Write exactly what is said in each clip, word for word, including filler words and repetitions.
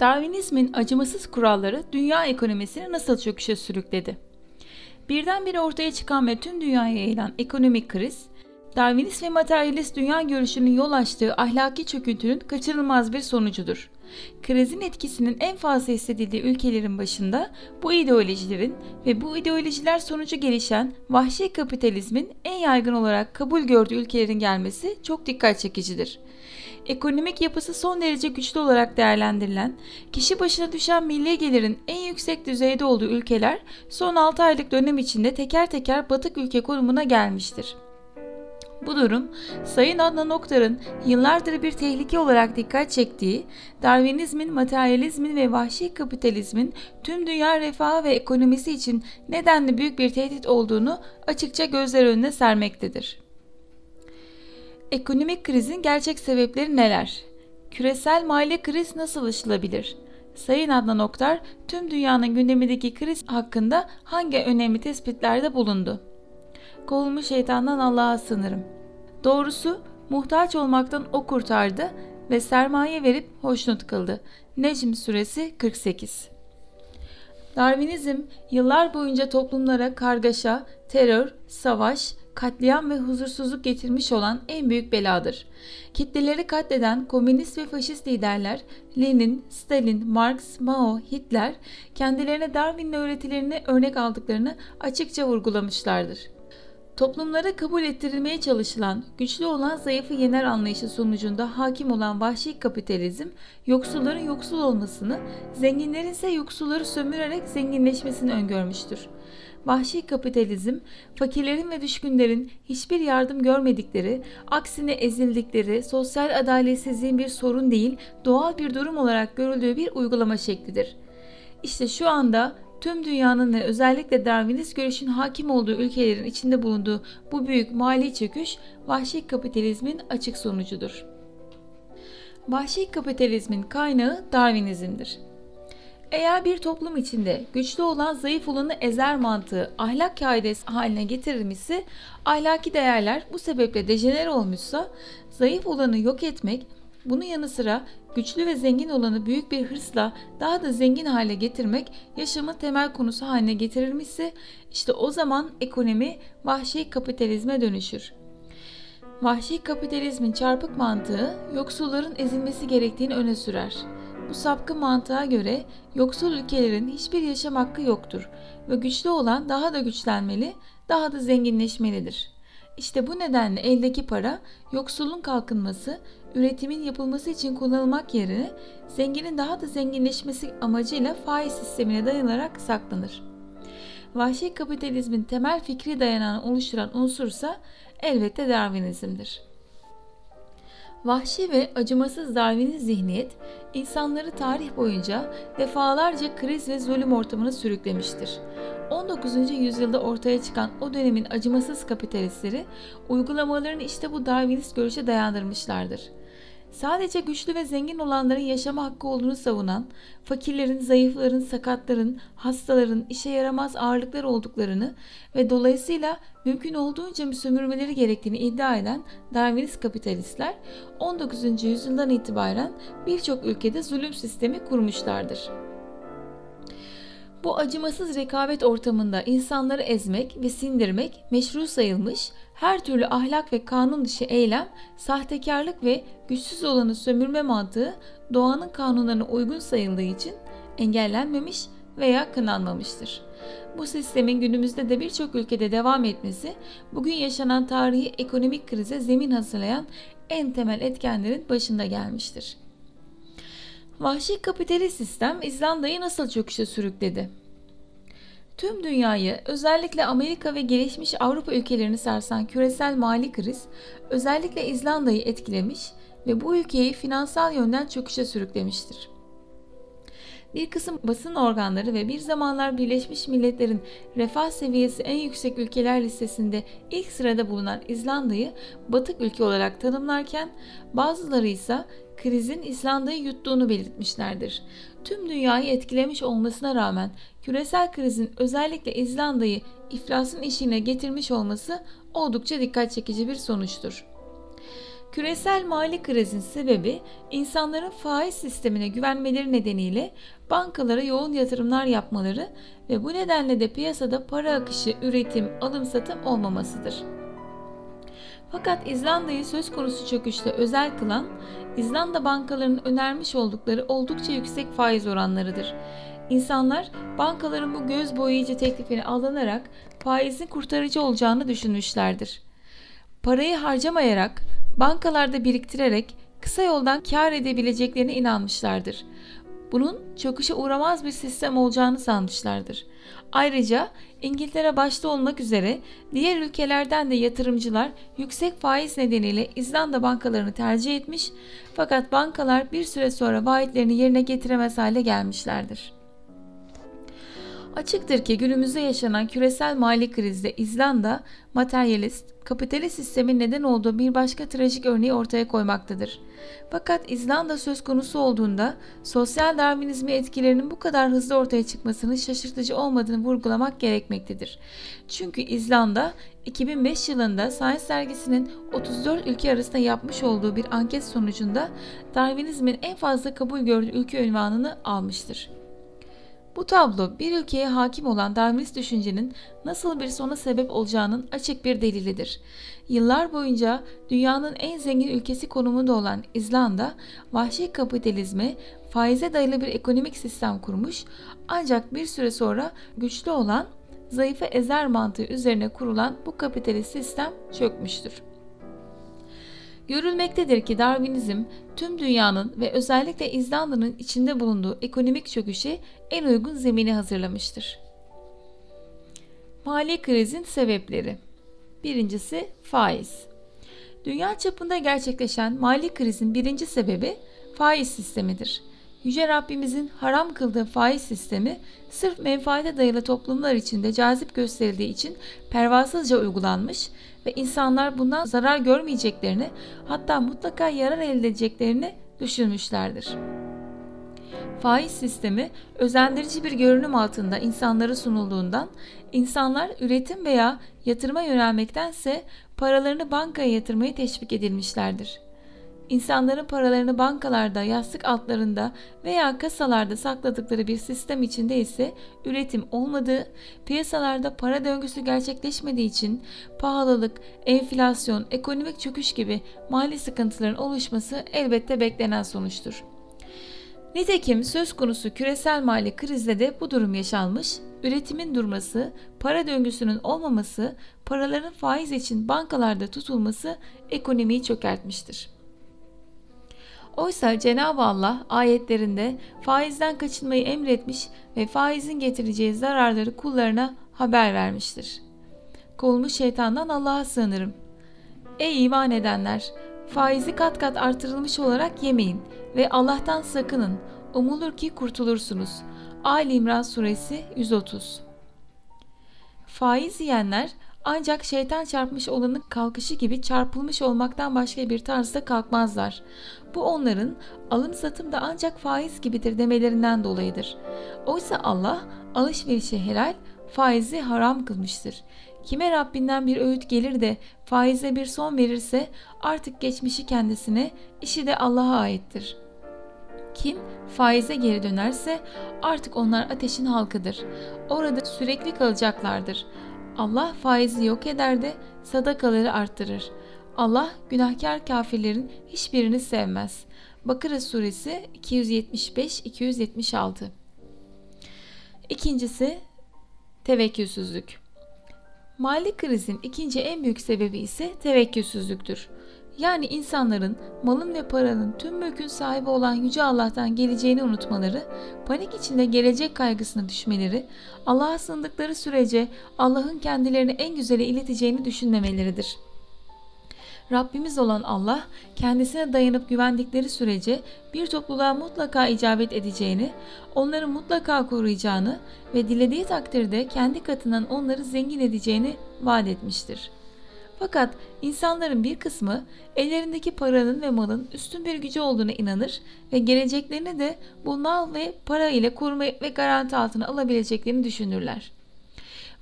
Darwinizmin acımasız kuralları dünya ekonomisini nasıl çöküşe sürükledi? Birdenbire ortaya çıkan ve tüm dünyaya yayılan ekonomik kriz, Darwinist ve materyalist dünya görüşünün yol açtığı ahlaki çöküntünün kaçınılmaz bir sonucudur. Krizin etkisinin en fazla hissedildiği ülkelerin başında bu ideolojilerin ve bu ideolojiler sonucu gelişen vahşi kapitalizmin en yaygın olarak kabul gördüğü ülkelerin gelmesi çok dikkat çekicidir. Ekonomik yapısı son derece güçlü olarak değerlendirilen, kişi başına düşen milli gelirin en yüksek düzeyde olduğu ülkeler son altı aylık dönem içinde teker teker batık ülke konumuna gelmiştir. Bu durum, Sayın Adnan Oktar'ın yıllardır bir tehlike olarak dikkat çektiği, Darwinizmin, materyalizmin ve vahşi kapitalizmin tüm dünya refahı ve ekonomisi için nedenli büyük bir tehdit olduğunu açıkça gözler önüne sermektedir. Ekonomik krizin gerçek sebepleri neler? Küresel mali kriz nasıl aşılabilir? Sayın Adnan Oktar, tüm dünyanın gündemindeki kriz hakkında hangi önemli tespitlerde bulundu? Kovulmuş şeytandan Allah'a sığınırım. Doğrusu muhtaç olmaktan o kurtardı ve sermaye verip hoşnut kıldı. Necm Suresi kırk sekiz. Darwinizm yıllar boyunca toplumlara kargaşa, terör, savaş, katliam ve huzursuzluk getirmiş olan en büyük beladır. Kitleleri katleden komünist ve faşist liderler Lenin, Stalin, Marx, Mao, Hitler kendilerine Darwin'in öğretilerini örnek aldıklarını açıkça vurgulamışlardır. Toplumlara kabul ettirilmeye çalışılan, güçlü olan zayıfı yener anlayışı sonucunda hakim olan vahşi kapitalizm, yoksulların yoksul olmasını, zenginlerin ise yoksulları sömürerek zenginleşmesini öngörmüştür. Vahşi kapitalizm, fakirlerin ve düşkünlerin hiçbir yardım görmedikleri, aksine ezildikleri, sosyal adaletsizliğin bir sorun değil, doğal bir durum olarak görüldüğü bir uygulama şeklidir. İşte şu anda tüm dünyanın ve özellikle Darwinist görüşün hakim olduğu ülkelerin içinde bulunduğu bu büyük mali çöküş, vahşi kapitalizmin açık sonucudur. Vahşi kapitalizmin kaynağı Darwinizm'dir. Eğer bir toplum içinde güçlü olan zayıf olanı ezer mantığı ahlak kaidesi haline getirilmişse, ahlaki değerler bu sebeple dejenere olmuşsa, zayıf olanı yok etmek, bunun yanı sıra güçlü ve zengin olanı büyük bir hırsla daha da zengin hale getirmek yaşamın temel konusu haline getirilmişse, işte o zaman ekonomi vahşi kapitalizme dönüşür. Vahşi kapitalizmin çarpık mantığı yoksulların ezilmesi gerektiğini öne sürer. Bu sapkın mantığa göre yoksul ülkelerin hiçbir yaşam hakkı yoktur ve güçlü olan daha da güçlenmeli, daha da zenginleşmelidir. İşte bu nedenle eldeki para, yoksulun kalkınması, üretimin yapılması için kullanılmak yerine zenginin daha da zenginleşmesi amacıyla faiz sistemine dayanarak saklanır. Vahşi kapitalizmin temel fikri dayanağını oluşturan unsursa elbette Darwinizm'dir. Vahşi ve acımasız Darwinist zihniyet, insanları tarih boyunca defalarca kriz ve zulüm ortamına sürüklemiştir. on dokuzuncu yüzyılda ortaya çıkan o dönemin acımasız kapitalistleri, uygulamalarını işte bu Darwinist görüşe dayandırmışlardır. Sadece güçlü ve zengin olanların yaşama hakkı olduğunu savunan, fakirlerin, zayıfların, sakatların, hastaların işe yaramaz ağırlıklar olduklarını ve dolayısıyla mümkün olduğunca sömürmeleri gerektiğini iddia eden Darwinist kapitalistler, on dokuzuncu yüzyıldan itibaren birçok ülkede zulüm sistemi kurmuşlardır. Bu acımasız rekabet ortamında insanları ezmek ve sindirmek meşru sayılmış, her türlü ahlak ve kanun dışı eylem, sahtekarlık ve güçsüz olanı sömürme mantığı doğanın kanunlarına uygun sayıldığı için engellenmemiş veya kınanmamıştır. Bu sistemin günümüzde de birçok ülkede devam etmesi, bugün yaşanan tarihi ekonomik krize zemin hazırlayan en temel etkenlerin başında gelmiştir. Vahşi kapitalist sistem İzlanda'yı nasıl çöküşe sürükledi? Tüm dünyayı, özellikle Amerika ve gelişmiş Avrupa ülkelerini sarsan küresel mali kriz, özellikle İzlanda'yı etkilemiş ve bu ülkeyi finansal yönden çöküşe sürüklemiştir. Bir kısım basın organları ve bir zamanlar Birleşmiş Milletler'in refah seviyesi en yüksek ülkeler listesinde ilk sırada bulunan İzlanda'yı batık ülke olarak tanımlarken, bazıları ise krizin İzlanda'yı yuttuğunu belirtmişlerdir. Tüm dünyayı etkilemiş olmasına rağmen küresel krizin özellikle İzlanda'yı iflasın eşiğine getirmiş olması oldukça dikkat çekici bir sonuçtur. Küresel mali krizin sebebi insanların faiz sistemine güvenmeleri nedeniyle bankalara yoğun yatırımlar yapmaları ve bu nedenle de piyasada para akışı, üretim, alım satım olmamasıdır. Fakat İzlanda'yı söz konusu çöküşte özel kılan, İzlanda bankalarının önermiş oldukları oldukça yüksek faiz oranlarıdır. İnsanlar bankaların bu göz boyayıcı teklifini aldanarak faizin kurtarıcı olacağını düşünmüşlerdir. Parayı harcamayarak, bankalarda biriktirerek kısa yoldan kâr edebileceklerine inanmışlardır. Bunun çöküşe uğramaz bir sistem olacağını sanmışlardır. Ayrıca İngiltere başta olmak üzere diğer ülkelerden de yatırımcılar yüksek faiz nedeniyle İzlanda bankalarını tercih etmiş, fakat bankalar bir süre sonra vaatlerini yerine getiremez hale gelmişlerdir. Açıktır ki günümüzde yaşanan küresel mali krizde İzlanda, materyalist, kapitalist sistemin neden olduğu bir başka trajik örneği ortaya koymaktadır. Fakat İzlanda söz konusu olduğunda sosyal Darwinizmi etkilerinin bu kadar hızlı ortaya çıkmasının şaşırtıcı olmadığını vurgulamak gerekmektedir. Çünkü İzlanda, iki bin beş yılında Science dergisinin otuz dört ülke arasında yapmış olduğu bir anket sonucunda Darwinizmin en fazla kabul gördüğü ülke unvanını almıştır. Bu tablo bir ülkeye hakim olan Darwinist düşüncenin nasıl bir sona sebep olacağının açık bir delilidir. Yıllar boyunca dünyanın en zengin ülkesi konumunda olan İzlanda, vahşi kapitalizme, faize dayalı bir ekonomik sistem kurmuş, ancak bir süre sonra güçlü olan, zayıfı ezer mantığı üzerine kurulan bu kapitalist sistem çökmüştür. Görülmektedir ki Darwinizm tüm dünyanın ve özellikle İzlanda'nın içinde bulunduğu ekonomik çöküşe en uygun zemini hazırlamıştır. Mali krizin sebepleri. Birincisi faiz. Dünya çapında gerçekleşen mali krizin birinci sebebi faiz sistemidir. Yüce Rabbimizin haram kıldığı faiz sistemi sırf menfaate dayalı toplumlar içinde cazip gösterildiği için pervasızca uygulanmış ve insanlar bundan zarar görmeyeceklerini, hatta mutlaka yarar elde edeceklerini düşünmüşlerdir. Faiz sistemi özendirici bir görünüm altında insanlara sunulduğundan insanlar üretim veya yatırıma yönelmektense paralarını bankaya yatırmaya teşvik edilmişlerdir. İnsanların paralarını bankalarda, yastık altlarında veya kasalarda sakladıkları bir sistem içinde ise üretim olmadığı, piyasalarda para döngüsü gerçekleşmediği için pahalılık, enflasyon, ekonomik çöküş gibi mali sıkıntıların oluşması elbette beklenen sonuçtur. Nitekim söz konusu küresel mali krizde de bu durum yaşanmış, üretimin durması, para döngüsünün olmaması, paraların faiz için bankalarda tutulması ekonomiyi çökertmiştir. Oysa Cenab-ı Allah ayetlerinde faizden kaçınmayı emretmiş ve faizin getireceği zararları kullarına haber vermiştir. Kovulmuş şeytandan Allah'a sığınırım. Ey iman edenler! Faizi kat kat artırılmış olarak yemeyin ve Allah'tan sakının. Umulur ki kurtulursunuz. Ali İmran Suresi yüz otuz. Faiz yiyenler ancak şeytan çarpmış olanın kalkışı gibi çarpılmış olmaktan başka bir tarzda kalkmazlar. Bu onların alım satım da ancak faiz gibidir demelerinden dolayıdır. Oysa Allah alışverişi helal, faizi haram kılmıştır. Kime Rabbinden bir öğüt gelir de faize bir son verirse artık geçmişi kendisine, işi de Allah'a aittir. Kim faize geri dönerse artık onlar ateşin halkıdır. Orada sürekli kalacaklardır. Allah faizi yok eder de sadakaları arttırır. Allah günahkar kafirlerin hiçbirini sevmez. Bakara Suresi iki yüz yetmiş beş iki yüz yetmiş altı. İkincisi tevekkülsüzlük. Mali krizin ikinci en büyük sebebi ise tevekkülsüzlüktür. Yani insanların malın ve paranın tüm mülkün sahibi olan Yüce Allah'tan geleceğini unutmaları, panik içinde gelecek kaygısına düşmeleri, Allah'a sığındıkları sürece Allah'ın kendilerini en güzeli ileteceğini düşünmemeleridir. Rabbimiz olan Allah, kendisine dayanıp güvendikleri sürece bir topluluğa mutlaka icabet edeceğini, onları mutlaka koruyacağını ve dilediği takdirde kendi katından onları zengin edeceğini vaat etmiştir. Fakat insanların bir kısmı ellerindeki paranın ve malın üstün bir gücü olduğuna inanır ve geleceklerini de bu mal ve para ile koruma ve garanti altına alabileceklerini düşünürler. Bu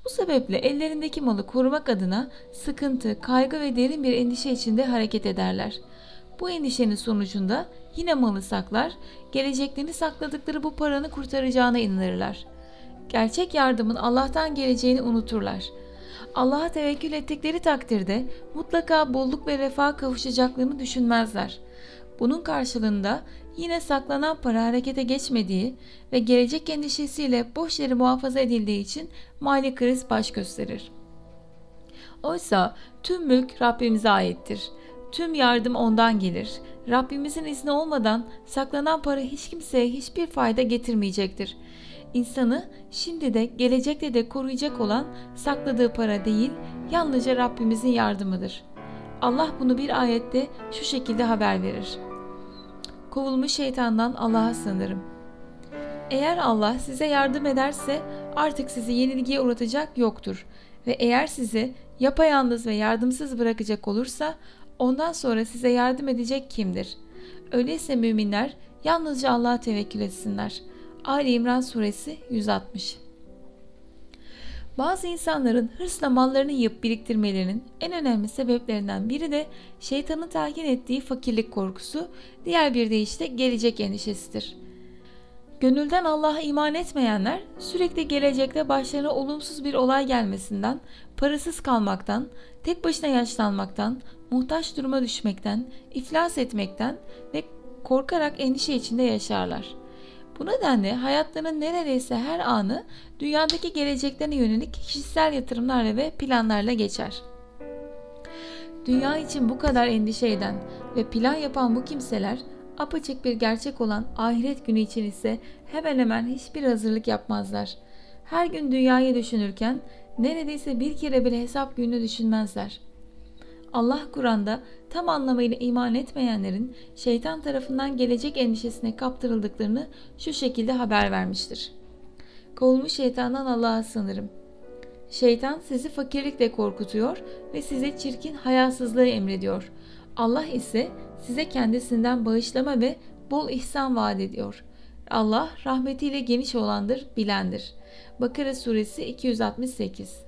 Bu sebeple ellerindeki malı korumak adına sıkıntı, kaygı ve derin bir endişe içinde hareket ederler. Bu endişenin sonucunda yine malı saklar, geleceklerini sakladıkları bu paranı kurtaracağına inanırlar. Gerçek yardımın Allah'tan geleceğini unuturlar. Allah'a tevekkül ettikleri takdirde mutlaka bolluk ve refaha kavuşacaklarını düşünmezler. Bunun karşılığında yine saklanan para harekete geçmediği ve gelecek endişesiyle boş yere muhafaza edildiği için mali kriz baş gösterir. Oysa tüm mülk Rabbimize aittir. Tüm yardım ondan gelir. Rabbimizin izni olmadan saklanan para hiç kimseye hiçbir fayda getirmeyecektir. İnsanı şimdi de gelecekte de koruyacak olan sakladığı para değil, yalnızca Rabbimizin yardımıdır. Allah bunu bir ayette şu şekilde haber verir. Kovulmuş şeytandan Allah'a sığınırım. Eğer Allah size yardım ederse artık sizi yenilgiye uğratacak yoktur. Ve eğer sizi yapayalnız ve yardımsız bırakacak olursa ondan sonra size yardım edecek kimdir? Öyleyse müminler yalnızca Allah'a tevekkül etsinler. Ali İmran suresi yüz altmış. Bazı insanların hırsla mallarını yiyip biriktirmelerinin en önemli sebeplerinden biri de şeytanın telkin ettiği fakirlik korkusu, diğer bir deyişle gelecek endişesidir. Gönülden Allah'a iman etmeyenler sürekli gelecekte başlarına olumsuz bir olay gelmesinden, parasız kalmaktan, tek başına yaşlanmaktan, muhtaç duruma düşmekten, iflas etmekten ve korkarak endişe içinde yaşarlar. Bu nedenle hayatlarının neredeyse her anı dünyadaki geleceklerine yönelik kişisel yatırımlarla ve planlarla geçer. Dünya için bu kadar endişe eden ve plan yapan bu kimseler apaçık bir gerçek olan ahiret günü için ise hemen hemen hiçbir hazırlık yapmazlar. Her gün dünyayı düşünürken neredeyse bir kere bile hesap gününü düşünmezler. Allah Kur'an'da tam anlamıyla iman etmeyenlerin şeytan tarafından gelecek endişesine kaptırıldıklarını şu şekilde haber vermiştir. Kovulmuş şeytandan Allah'a sığınırım. Şeytan sizi fakirlikle korkutuyor ve size çirkin hayasızlığı emrediyor. Allah ise size kendisinden bağışlama ve bol ihsan vaat ediyor. Allah rahmetiyle geniş olandır, bilendir. Bakara suresi iki yüz altmış sekiz.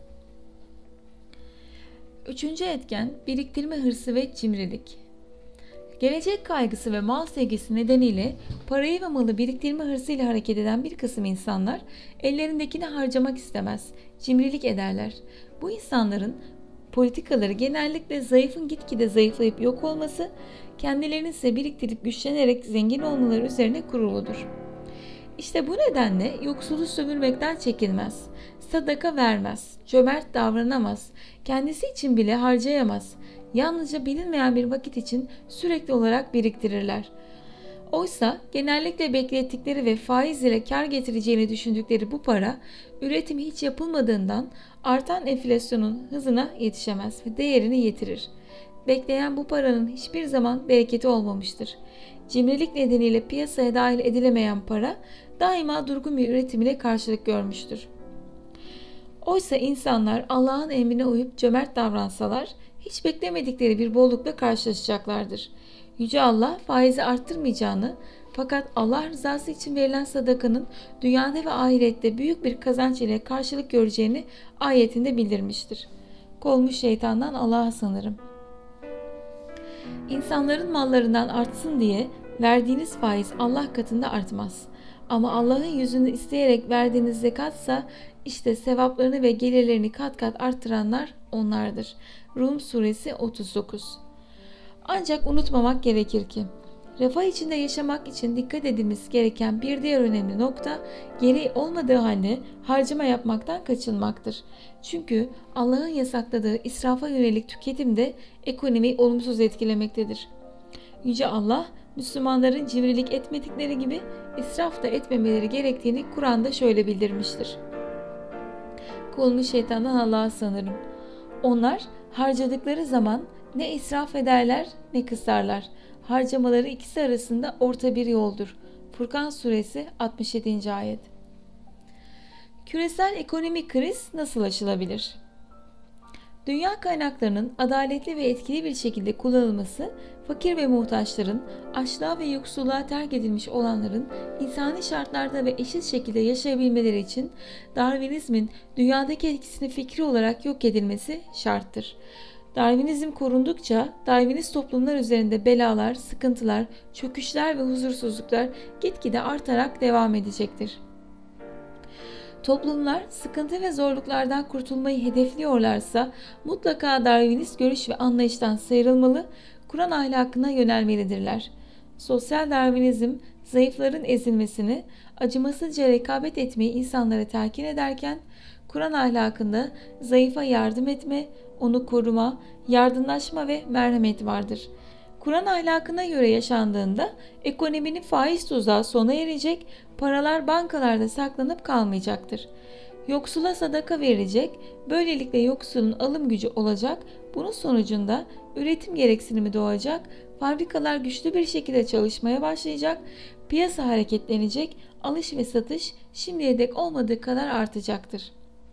Üçüncü etken biriktirme hırsı ve cimrilik. Gelecek kaygısı ve mal sevgisi nedeniyle parayı ve malı biriktirme hırsıyla hareket eden bir kısım insanlar ellerindekini harcamak istemez, cimrilik ederler. Bu insanların politikaları genellikle zayıfın gitgide zayıflayıp yok olması, kendilerini ise biriktirip güçlenerek zengin olmaları üzerine kuruludur. İşte bu nedenle yoksulu sömürmekten çekinmez, sadaka vermez, cömert davranamaz, kendisi için bile harcayamaz. Yalnızca bilinmeyen bir vakit için sürekli olarak biriktirirler. Oysa genellikle beklettikleri ve faiz ile kar getireceğini düşündükleri bu para, üretimi hiç yapılmadığından artan enflasyonun hızına yetişemez ve değerini yitirir. Bekleyen bu paranın hiçbir zaman bereketi olmamıştır. Cimrilik nedeniyle piyasaya dahil edilemeyen para daima durgun bir üretim ile karşılık görmüştür. Oysa insanlar Allah'ın emrine uyup cömert davransalar hiç beklemedikleri bir bollukla karşılaşacaklardır. Yüce Allah faizi arttırmayacağını, fakat Allah rızası için verilen sadakanın dünyada ve ahirette büyük bir kazanç ile karşılık göreceğini ayetinde bildirmiştir. Kovulmuş şeytandan Allah'a sığınırım. İnsanların mallarından artsın diye verdiğiniz faiz Allah katında artmaz. Ama Allah'ın yüzünü isteyerek verdiğiniz zekatsa işte sevaplarını ve gelirlerini kat kat arttıranlar onlardır. Rum suresi otuz dokuz. Ancak unutmamak gerekir ki refah içinde yaşamak için dikkat edilmesi gereken bir diğer önemli nokta gereği olmadığı halde harcama yapmaktan kaçınmaktır. Çünkü Allah'ın yasakladığı israfa yönelik tüketim de ekonomiyi olumsuz etkilemektedir. Yüce Allah Müslümanların cimrilik etmedikleri gibi israf da etmemeleri gerektiğini Kur'an'da şöyle bildirmiştir. Kovulmuş şeytandan Allah'a sığınırım. Onlar harcadıkları zaman ne israf ederler ne kısarlar. Harcamaları ikisi arasında orta bir yoldur. Furkan suresi altmış yedinci ayet. Küresel ekonomik kriz nasıl aşılabilir? Dünya kaynaklarının adaletli ve etkili bir şekilde kullanılması, fakir ve muhtaçların, açlığa ve yoksulluğa terk edilmiş olanların insani şartlarda ve eşit şekilde yaşayabilmeleri için Darwinizmin dünyadaki etkisini fikri olarak yok edilmesi şarttır. Darwinizm korundukça Darwinist toplumlar üzerinde belalar, sıkıntılar, çöküşler ve huzursuzluklar gitgide artarak devam edecektir. Toplumlar sıkıntı ve zorluklardan kurtulmayı hedefliyorlarsa mutlaka Darwinist görüş ve anlayıştan sıyrılmalı, Kur'an ahlakına yönelmelidirler. Sosyal Darwinizm, zayıfların ezilmesini, acımasızca rekabet etmeyi insanlara telkin ederken, Kur'an ahlakında zayıfa yardım etme, onu koruma, yardımlaşma ve merhamet vardır. Kur'an ahlakına göre yaşandığında ekonominin faiz tuzağı sona erecek, paralar bankalarda saklanıp kalmayacaktır. Yoksula sadaka verilecek, böylelikle yoksulun alım gücü olacak, bunun sonucunda üretim gereksinimi doğacak, fabrikalar güçlü bir şekilde çalışmaya başlayacak, piyasa hareketlenecek, alış ve satış şimdiye dek olmadığı kadar artacaktır.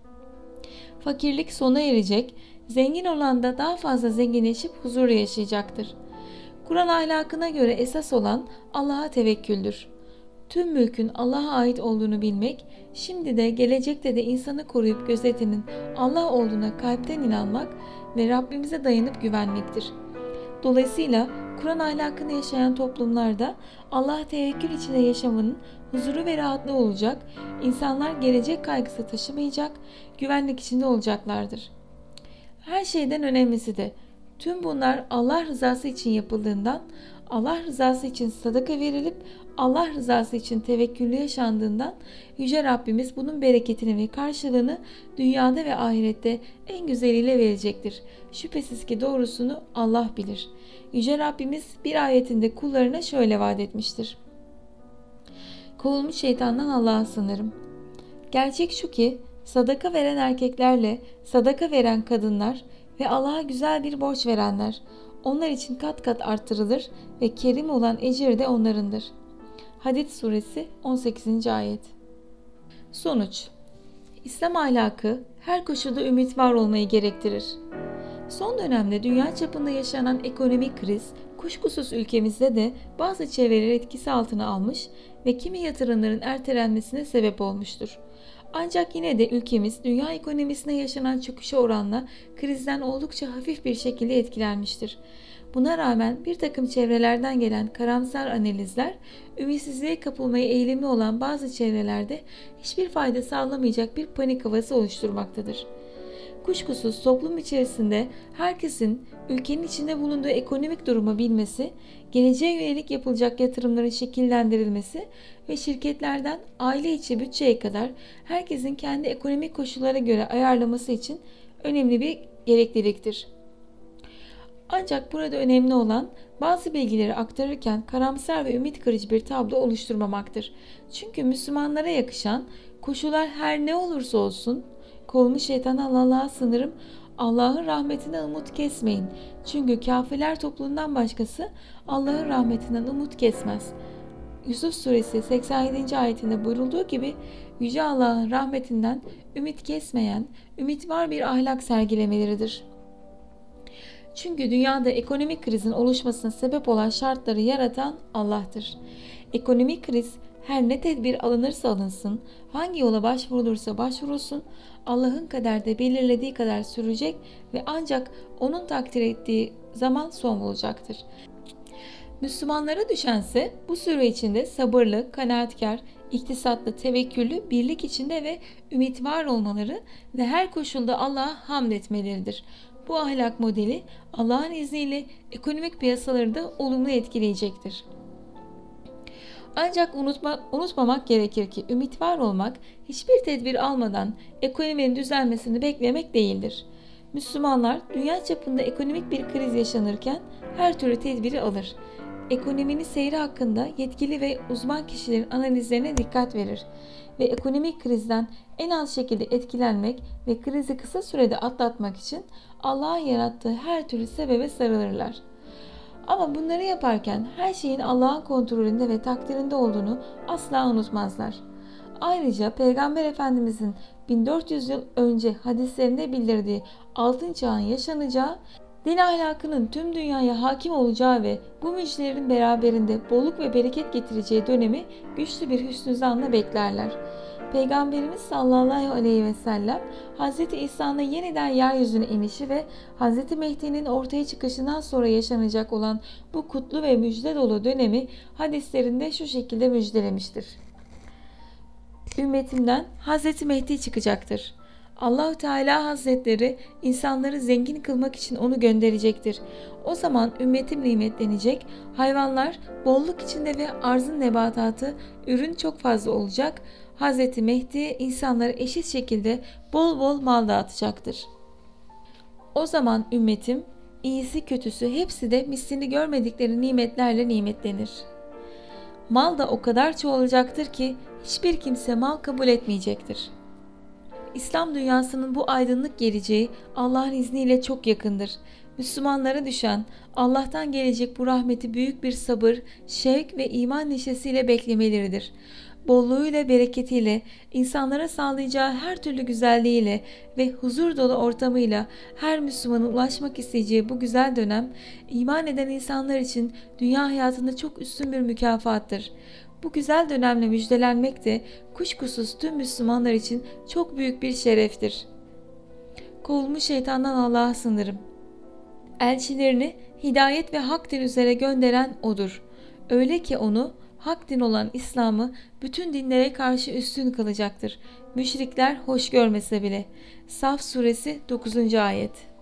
Fakirlik sona erecek, zengin olan da daha fazla zenginleşip huzurlu yaşayacaktır. Kur'an ahlakına göre esas olan Allah'a tevekküldür. Tüm mülkün Allah'a ait olduğunu bilmek, şimdi de gelecekte de insanı koruyup gözetenin Allah olduğuna kalpten inanmak ve Rabbimize dayanıp güvenmektir. Dolayısıyla Kur'an ahlakını yaşayan toplumlarda Allah'a tevekkül içinde yaşamanın huzuru ve rahatlığı olacak, insanlar gelecek kaygısı taşımayacak, güvenlik içinde olacaklardır. Her şeyden önemlisi de tüm bunlar Allah rızası için yapıldığından, Allah rızası için sadaka verilip Allah rızası için tevekküllü yaşandığından Yüce Rabbimiz bunun bereketini ve karşılığını dünyada ve ahirette en güzeliyle verecektir. Şüphesiz ki doğrusunu Allah bilir. Yüce Rabbimiz bir ayetinde kullarına şöyle vaat etmiştir. Kovulmuş şeytandan Allah'a sığınırım. Gerçek şu ki sadaka veren erkeklerle sadaka veren kadınlar ve Allah'a güzel bir borç verenler, onlar için kat kat artırılır ve kerim olan ecir de onlarındır. Hadid suresi on sekizinci ayet. Sonuç: İslam ahlakı her koşulda ümit var olmayı gerektirir. Son dönemde dünya çapında yaşanan ekonomik kriz, kuşkusuz ülkemizde de bazı çevreleri etkisi altına almış ve kimi yatırımların ertelenmesine sebep olmuştur. Ancak yine de ülkemiz dünya ekonomisine yaşanan çöküşe oranla krizden oldukça hafif bir şekilde etkilenmiştir. Buna rağmen bir takım çevrelerden gelen karamsar analizler, ümitsizliğe kapılmaya eğilimli olan bazı çevrelerde hiçbir fayda sağlamayacak bir panik havası oluşturmaktadır. Kuşkusuz toplum içerisinde herkesin ülkenin içinde bulunduğu ekonomik durumu bilmesi, geleceğe yönelik yapılacak yatırımların şekillendirilmesi ve şirketlerden aile içi bütçeye kadar herkesin kendi ekonomik koşullara göre ayarlaması için önemli bir gerekliliktir. Ancak burada önemli olan bazı bilgileri aktarırken karamsar ve ümit kırıcı bir tablo oluşturmamaktır. Çünkü Müslümanlara yakışan koşullar her ne olursa olsun, kovulmuş şeytandan Allah'a sığınırım, Allah'ın rahmetinden umut kesmeyin. Çünkü kafirler topluluğundan başkası Allah'ın rahmetinden umut kesmez. Yusuf suresi seksen yedinci ayetinde buyurulduğu gibi Yüce Allah'ın rahmetinden ümit kesmeyen, ümit var bir ahlak sergilemeleridir. Çünkü dünyada ekonomik krizin oluşmasına sebep olan şartları yaratan Allah'tır. Ekonomik kriz her ne tedbir alınırsa alınsın, hangi yola başvurulursa başvurulsun, Allah'ın kaderde belirlediği kadar sürecek ve ancak O'nun takdir ettiği zaman son bulacaktır. Müslümanlara düşense bu süre içinde sabırlı, kanaatkar, iktisatlı, tevekküllü, birlik içinde ve ümit var olmaları ve her koşulda Allah'a hamd etmeleridir. Bu ahlak modeli Allah'ın izniyle ekonomik piyasaları da olumlu etkileyecektir. Ancak unutma, unutmamak gerekir ki ümit var olmak hiçbir tedbir almadan ekonominin düzelmesini beklemek değildir. Müslümanlar dünya çapında ekonomik bir kriz yaşanırken her türlü tedbiri alır. Ekonominin seyri hakkında yetkili ve uzman kişilerin analizlerine dikkat verir ve ekonomik krizden en az şekilde etkilenmek ve krizi kısa sürede atlatmak için Allah'ın yarattığı her türlü sebebe sarılırlar. Ama bunları yaparken her şeyin Allah'ın kontrolünde ve takdirinde olduğunu asla unutmazlar. Ayrıca Peygamber Efendimizin bin dört yüz yıl önce hadislerinde bildirdiği altın çağın yaşanacağı, din ahlakının tüm dünyaya hakim olacağı ve bu müjdelerin beraberinde bolluk ve bereket getireceği dönemi güçlü bir hüsnü zanla beklerler. Peygamberimiz sallallahu aleyhi ve sellem Hz. İsa'nın yeniden yeryüzüne inişi ve Hz. Mehdi'nin ortaya çıkışından sonra yaşanacak olan bu kutlu ve müjde dolu dönemi hadislerinde şu şekilde müjdelemiştir. Ümmetimden Hz. Mehdi çıkacaktır. Allahü Teala Hazretleri insanları zengin kılmak için onu gönderecektir. O zaman ümmetim nimetlenecek, hayvanlar bolluk içinde ve arzın nebatatı, ürün çok fazla olacak. Hz. Mehdi insanlara eşit şekilde bol bol mal dağıtacaktır. O zaman ümmetim, iyisi kötüsü hepsi de mislini görmedikleri nimetlerle nimetlenir. Mal da o kadar çoğalacaktır ki hiçbir kimse mal kabul etmeyecektir. İslam dünyasının bu aydınlık geleceği Allah'ın izniyle çok yakındır. Müslümanlara düşen Allah'tan gelecek bu rahmeti büyük bir sabır, şevk ve iman neşesiyle beklemeleridir. Bolluğuyla, bereketiyle, insanlara sağlayacağı her türlü güzelliğiyle ve huzur dolu ortamıyla her Müslümanın ulaşmak isteyeceği bu güzel dönem, iman eden insanlar için dünya hayatında çok üstün bir mükafattır. Bu güzel dönemle müjdelenmek de kuşkusuz tüm Müslümanlar için çok büyük bir şereftir. Kovulmuş şeytandan Allah'a sığınırım. Elçilerini hidayet ve hak din üzere gönderen O'dur. Öyle ki onu, hak din olan İslam'ı bütün dinlere karşı üstün kılacaktır. Müşrikler hoş görmese bile. Saf suresi dokuzuncu ayet.